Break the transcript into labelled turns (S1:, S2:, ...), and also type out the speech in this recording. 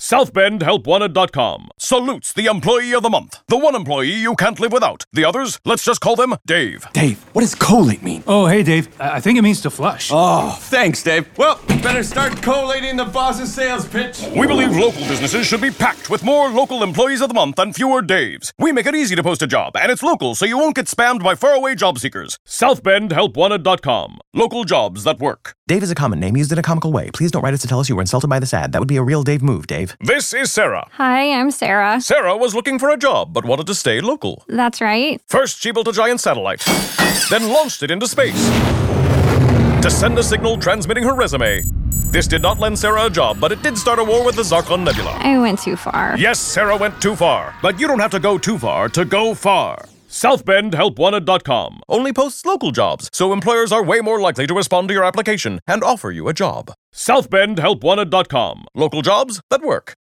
S1: SouthBendHelpWanted.com salutes the employee of the month. The one employee you can't live without. The others, let's just call them Dave.
S2: Dave, what does collate mean?
S3: Oh, hey, Dave. I think it means to flush.
S2: Oh, thanks, Dave. Well, better start collating the boss's sales pitch.
S1: We believe local businesses should be packed with more local employees of the month and fewer Daves. We make it easy to post a job, and it's local, so you won't get spammed by faraway job seekers. SouthBendHelpWanted.com. Local jobs that work.
S4: Dave is a common name used in a comical way. Please don't write us to tell us you were insulted by this ad. That would be a real Dave move, Dave.
S1: This is Sarah.
S5: Hi, I'm Sarah.
S1: Sarah was looking for a job, but wanted to stay local.
S5: That's right.
S1: First, she built a giant satellite, then launched it into space to send a signal transmitting her resume. This did not lend Sarah a job, but it did start a war with the Zarkon Nebula.
S5: I went too far.
S1: Yes, Sarah went too far, but you don't have to go too far to go far. SouthBendHelpWanted.com only posts local jobs, so employers are way more likely to respond to your application and offer you a job. SouthBendHelpWanted.com. Local jobs that work.